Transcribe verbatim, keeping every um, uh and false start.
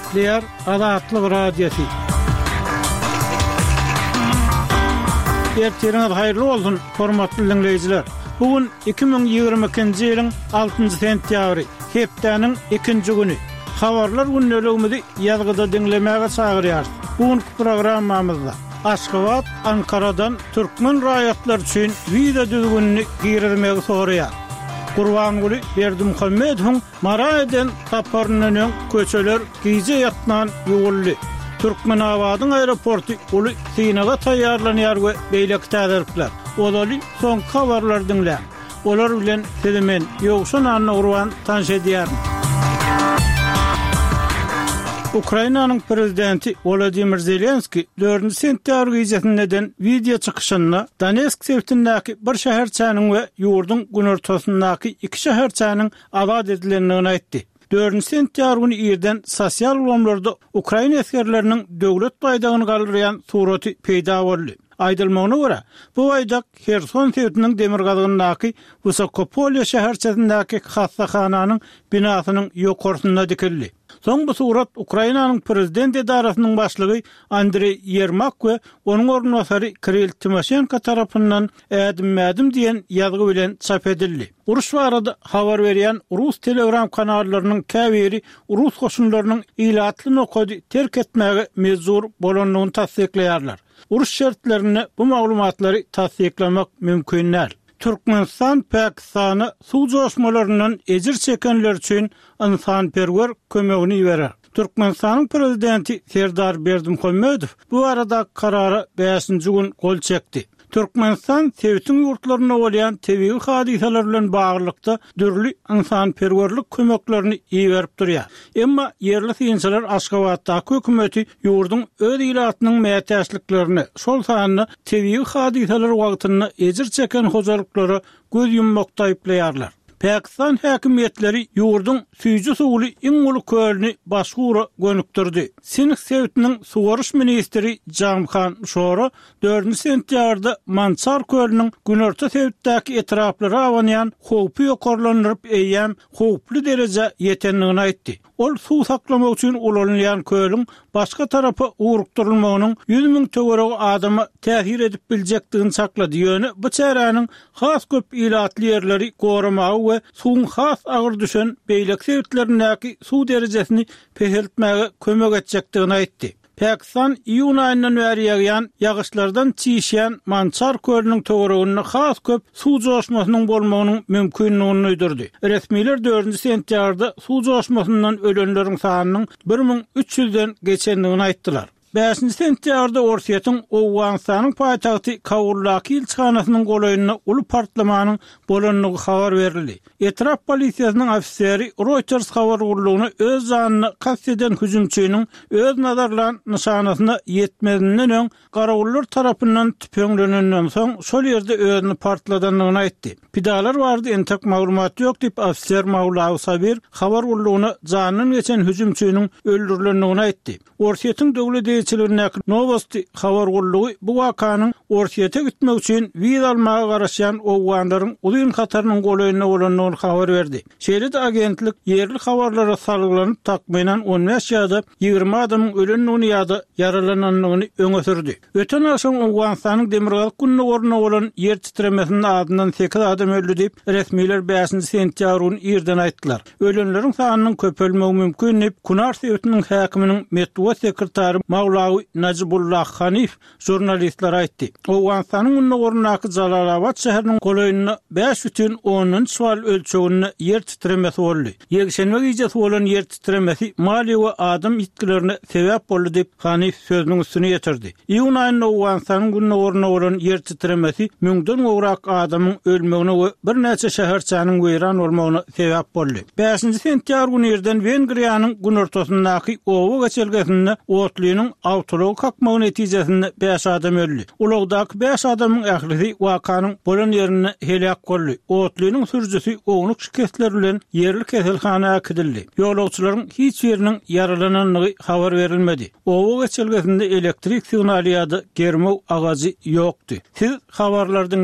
Eýtleýär Azatlyk radiosi. Ertiriniz haýyrly bolsun, hormatly dinleýijiler. Bugün iki bin ýygrimi ikinji ýylyň altynjy sentýabry, hepdeniň ikinji güni. Habarlar günneligimizi ýazgyda dinlemäge çagyrýar. Bugünkü programmamyzda Aşgabat, Ankaradan türkmen raýatlar üçin video düzgünini giýermegi soraýar. Gurbanguli Berdimuhammedowyň Maraýdan taparnyň köçeler giýje ýatnan ýugully. Türkmenabadyň aeroporty uly synaga taýýarlanýar we beýleki täziripler. Olaly soň habarlar dinlä. Olar bilen telemen ýogşan anny urwan tanş edýär. Ukrainanyň prezidenti Volodymyr Zelenski dördünji sentýabr gecesinden video çykyşyna Donetsk şehrindäki bir şäherçäniň we ýurdun günortasyndaky iki şäherçäniň azad edilendigini aýtdy. dördünji sentýabr güni ýerden sosial ulamlarda Ukraina eskerleriniň döwlet baýdagyny galdyrýan suraty peýda boldy. Aýdylmagyna görä, bu baýdak Kherson şehriniň Demirgazgyndaky Vysokopolye şäherçesindäki hassahanyň binasynyň ýokarsyna dikildi. Soň bu surat Ukrainanyň prezident edarasynyň başlygy Andrey Yermak we onuň ornwasary Kirill Timoshenko tarapyndan ädim-mädim diýen ýazgy bilen çap edildi. Uruş barada habar berýän Rus telegram kanallarynyň käbiri Rus goşunlarynyň ilatly nokady terk etmäge mezur bolanlygyny tasdikleýärler. Uruş şertlerini bu maglumatlary tasdiklemek mümkin näl. Türkmenistan Pakistany suw joşmalarynyň ejir çekenler üçin insanperwer kömegini berer. Türkmenistanyň prezidenti Serdar Berdimuhammedow bu arada karara beşinji gün gol çekdi. Türkmenistan Sewitiň ýurtlaryna bolýan tebii hadiseler bilen baglykda dürli insanperwerlik kömeklerini iýerip durýar. Emma yerli synçylar Aşgabatdaky hökümeti ýurdun öz ilatynyň mätäçliklerini, şol sanyny tebii hadiseler wagtyny ejir çeken hojalyklary göz yummokda aýplaýarlar. Pakistan häkimetleri ýurdun süýji suwly iň uly kölni başgura gönükdirdi. Sinik Sewitiniň suwaryş ministri Jamkhan Şora dördünji sentýabrda Mansar kölniň günorta Sewitdäki etraplara awanýan howpy ýokarlanyryp eýýän howply derejä ýetenligini aýtdy. Ol suw saklamak üçin ulanýan köliň başga tarapy urukdurulmagynyň ýüz miň töweregi adamy täsir edip biljekdigini saklady. Ýöne bu çäräniň has köp ilatly ýerleri goramagy we suwun has agyr düşen beýlek sebäplerindäki suw derejesini peheltmäge kömek etjekdigini aýtdy. Pakistan iýun aýyndan bäri ýagýan ýagyşlardan çiýşýän Mansar kölüniň töwereginde has köp suw joşmasynyň bolmagynyň mümkinligini öýdürdi. Resmiler dördünji sentýabrda suw joşmasyndan ölenleriň sanynyň bir miň üç ýüzden geçendigini aýtdylar. beşinji sentýabrda Orsiýatyň Owganistanyň paýtagty Kabullaky ilçhanasynyň golaýyna uly partlamanyň bolanlygy habar berildi. Etrap polisiýasynyň ofiseri Reuters habar gurulugyny öz zanyny kast eden hüjümçiniň öz nazarlan nişanasyna ýetmedinden öň garawullar tarapyndan tüpeňlenenden soň şol ýerde özüni partladanlygyny aýtdy. Pidalar bardy, entek maglumat ýok diýip ofiser Mawlaw Sabir habar gurulugyny zanyny geçen hüjümçiniň öldürilendigini aýtdy. Orsiýatyň döwlet Çilernek Novosti habar gurulugy bu wakanyň Orsiýata gitmek üçin wiz almagy garaşan owganlaryň uzun hatarynyň golaýyna bolanlygyny habar berdi. Şeýle agentlik yerli habarlara salgylanyp takmynan on beş ýa-da ýygrimi adamyň ölenligini ýa-da yaralananlygyny öňe sürdi. Öten aşam Owganistanyň Demirgaz gününe gorna bolan ýer titremesiniň adyndan sekiz adam öldü diýip resmiler beşinji sentýabr günü ýerden aýtdylar. Ölenleriň sanynyň köpelmegi mümkin diýip Kunar Sewitiň häkiminiň metbuat sekretary Mawlawy Najibullah Hanif jurnalistler aýtdy. Owganistanyň gününe gornaky Jalalabad şäheriniň golaýyna beş бүтүн on sual ölçeginde yer titremesi boldy. Ýekşenme gecesi bolan yer titremesi mali we adam itkilerine sebäp boldy diýip Hanif sözüniň üstüne ýetirdi. Iýun aýynda Owganistanyň gününe gorna bolan yer titremesi müňden gowrak adamyň ölmegine we bir näçe şäherçäniň weýran bolmagyna sebäp boldy. beşinji sentýabr günü ýerden Wengriýanyň günortasyndaky owa geçelgesinde otlynyň awtolog kakmagy netijesinde beş adam öldü. Ulagdaky beş adamyň ählisi wakanyň bolan ýerine helak boldy. Otlynyň sürüjüsi ognuk şikestler bilen yerli keselhanäge kidildi. Ýolagçylaryň hiç ýeriniň yaralananlygy habar berilmedi. Owa geçelgesinde elektrik signaly ýa-da germe agazy ýokdy. Siz habarlardan